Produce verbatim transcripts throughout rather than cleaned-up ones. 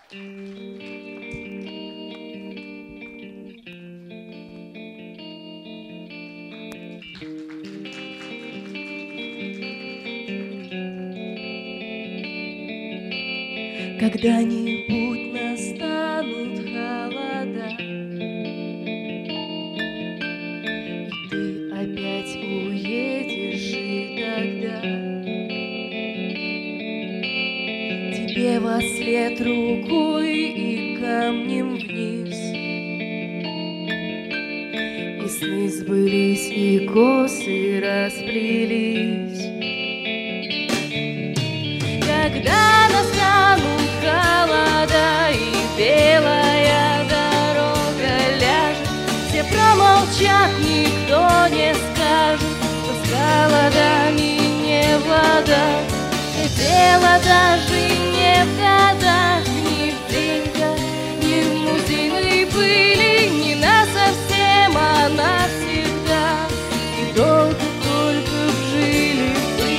Когда-нибудь настанут холода, и ты опять уедешь, и тогда тебе вослед рукой и камнем вниз. И сны сбылись, и косы расплелись. Когда настанут холода и белая дорога ляжет, все промолчат, никто не скажет, что с холодами не в ладах. И дело даже не в годах, ни в деньгах, ни в музейной пыли, не насовсем, а навсегда. И долго только жили.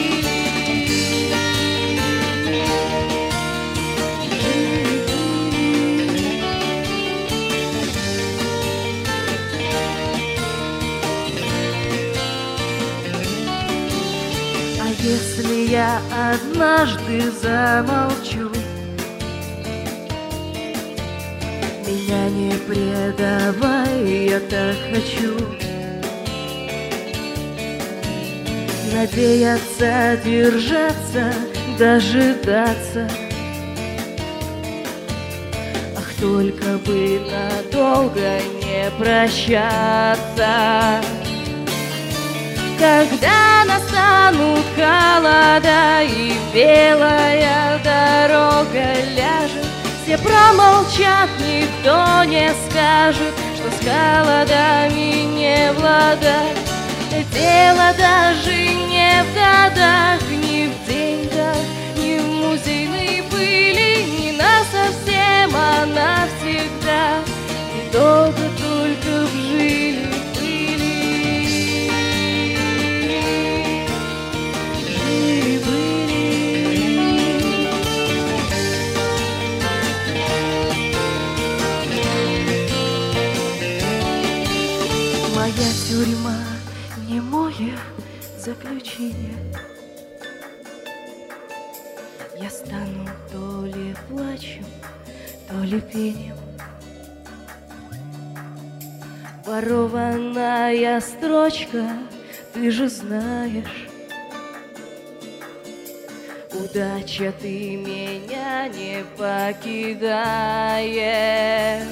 Если я однажды замолчу, меня не предавай, я так хочу надеяться, держаться, дожидаться. Ах, только бы надолго не прощаться. Когда настанут холода и белая дорога ляжет, все промолчат, никто не скажет, что с холодами не в ладах. Дело даже не в годах, ни в деньгах, ни в музейной пыли, не насовсем, а навсегда. И долго только вжили. Моя тюрьма не мое заключение. Я стану то ли плачем, то ли пением. Ворованная строчка, ты же знаешь. Удача, ты меня не покидаешь.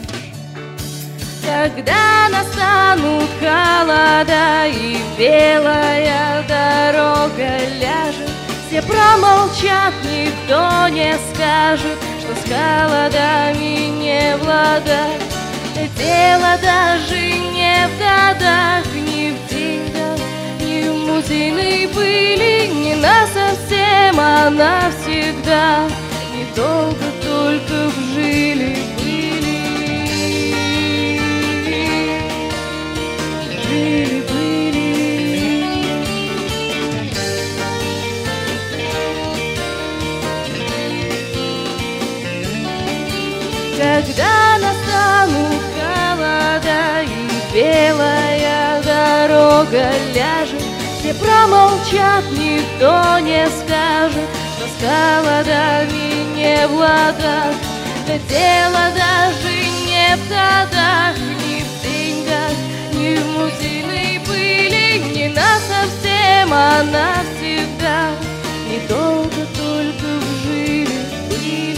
Когда настанут холода и белая дорога ляжет, все промолчат, никто не скажет, что с холодами не в ладах. Дело даже не в годах, ни в деньгах, ни в музейной пыли, не насовсем, а навсегда. Недолго только вжили. Когда настанут холода и белая дорога ляжет, все промолчат, никто не скажет, что с холодами не в ладах. Да дело даже не в годах, ни в деньгах, ни в музейной пыли, не насовсем, а навсегда. Недолго только вжили, были.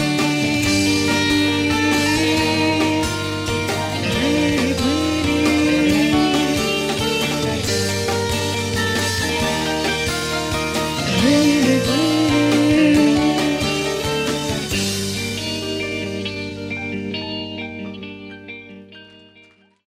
Really?